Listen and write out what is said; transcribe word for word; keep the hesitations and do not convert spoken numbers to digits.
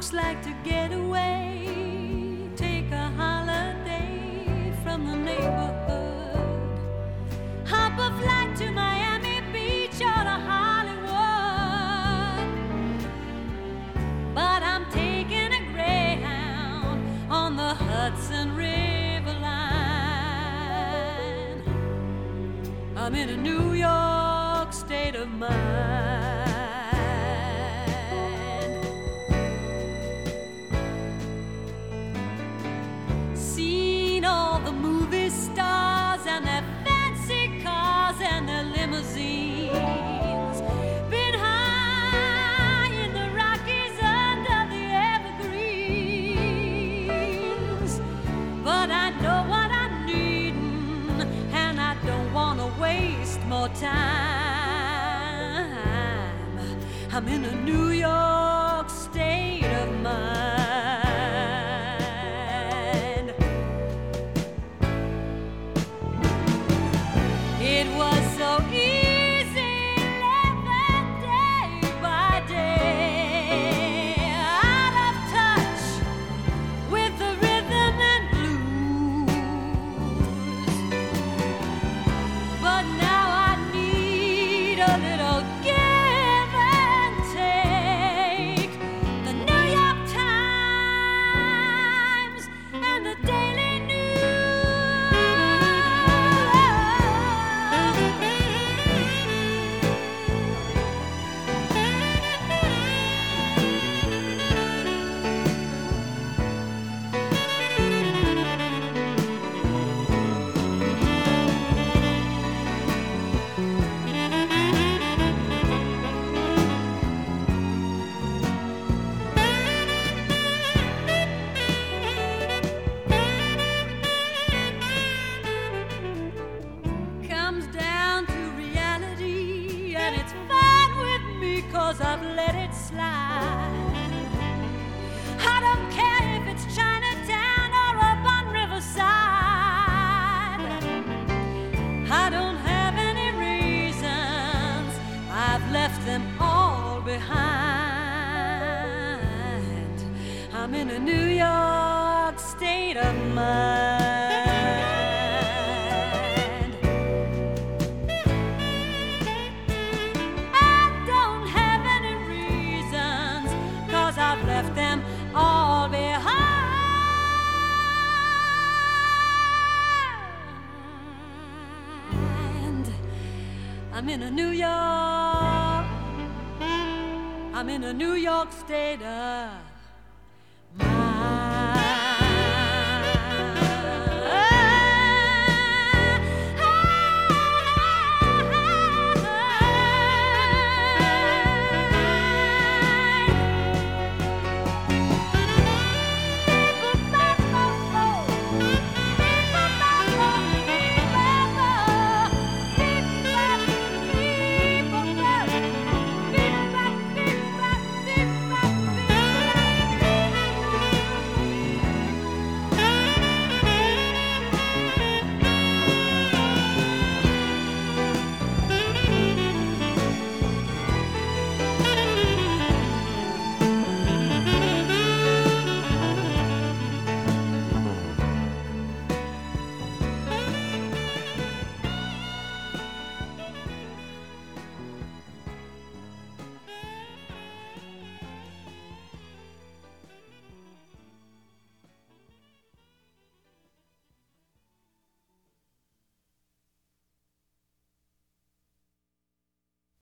Folks like to get away, take a holiday from the neighborhood, hop a flight to Miami Beach or to Hollywood. But I'm taking a Greyhound on the Hudson River line. I'm in a New York state of mind. Seen all the movie stars and their fancy cars and their limousines. Been high in the Rockies under the evergreens. But I know what I'm needing, and I don't want to waste more time. I'm in a New York state of mind. It was so easy living day by day, out of touch with the rhythm and blues. But now I need a little give and take. The New York Times and the Daily comes down to reality, and it's fine with me 'cause I've let it slide. I don't care if it's Chinatown or up on Riverside. I don't have any reasons, I've left them all behind. I'm in a New York state of mind. I've left them all behind. I'm in a New York, I'm in a New York state of